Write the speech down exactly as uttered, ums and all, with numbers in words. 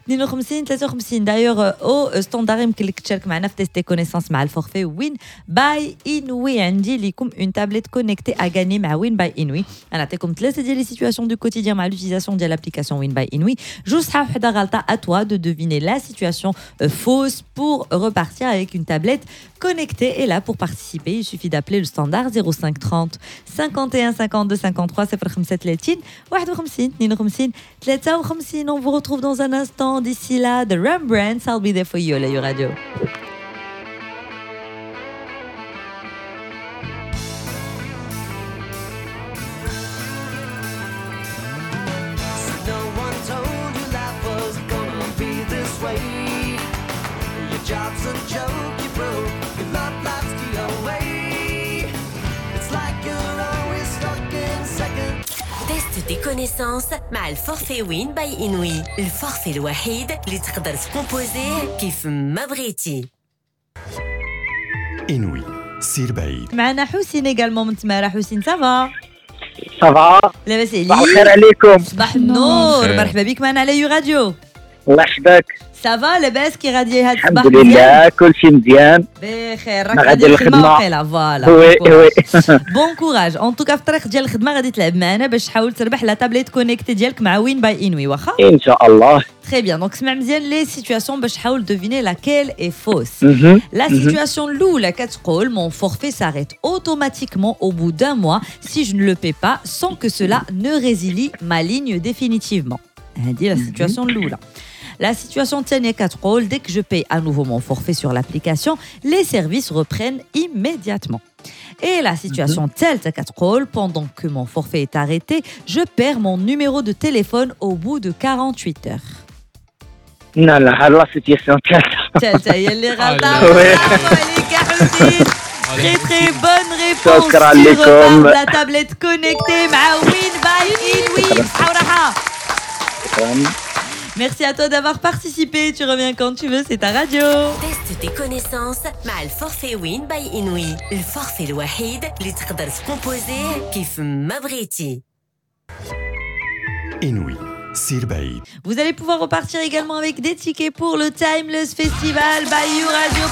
اثنين وخمسين ثلاثة وخمسين دايوغ او ستاندار يمكن لك تشارك معنا في تيست كونيسونس مع الفورفي وين باي انوي. عندي لكم اون تابلت كونيكتي ا غاني مع وين باي انوي. انا نعطيكم ثلاثه ديال لي سيتوياسيون دو كوتيديان مع لوتيزاسيون ديال لابليكاسيون وين باي انوي. جوج صحاب وحده غلطه. à toi de deviner la situation euh, fausse pour repartir avec une tablette connectée. Et là pour participer il suffit d'appeler le standard zéro cinq trente cinquante et un cinquante-deux cinquante-trois صفر خمسة ثلاثين واحد وخمسين اثنين وخمسين ثلاثة وخمسين. On vous retrouve dans un instant. D'ici là, The Rembrandts, I'll be there for you, la radio. No one told you life was gonna be this way. Your job's a joke, you broke. Your love life's the away. It's like you're always stuck in second. تيست دي كونيسونس مع الفورفي وين باي انوي. الفورفي الوحيد اللي تقدر تكومبوزيه كيف ما بغيتي. انوي سير بعيد. معنا حسين également من تمارا. حسين سافا صافا لاباس عليك؟ صباح الخير عليكم. صباح النور. خير. مرحبا بك معنا على يو راديو. الله يحفظك. سافا لاباس كي غادي هاد الصباح؟ الحمد لله كل شيء مزيان. بخير. راك ما غادي غادي الخدمه الخدمة. واقيلا فوالا. وي وي بون كوراج. اون توكا في الطريق ديال الخدمه غادي تلعب معنا باش تحاول تربح لا تابليت كونيكتي ديالك مع وين باي انوي واخا؟ ان شاء الله. Très bien. Donc, سمع مزيان les situations باش تحاول deviner laquelle est fausse. Mhm. La situation الأولى كتقول mon forfait s'arrête automatiquement au bout d'un mois si je ne le paie pas sans que cela ne résilie ma ligne définitivement. هذه la situation الأولى. La situation الثانية كتقول dès que je paye à nouveau mon forfait sur l'application, les services reprennent immédiatement. Et la situation الثالثة كتقول pendant que mon forfait est arrêté, je perds mon numéro de téléphone au bout de quarante-huit heures. لا لا هاد لا سيتياسيون ثالثة. ثالثة هي اللي غلطة. وي. برافو عليك يا حسين. Très très bonne réponse. شكراً Tu لكم. repars la tablette connectée مع وين باي انوي. بصحة وراحة. شكراً. Merci à toi d'avoir participé. Tu reviens quand tu veux, c'est ta radio. Teste tes connaissances مع الفورفي وين باي إنوي. الفورفي الوحيد اللي تقدر تكومبوزيه كيف ما بغيتي. إنوي سير بعيد. Vous allez pouvoir repartir également avec des tickets pour le Timeless Festival by You Radio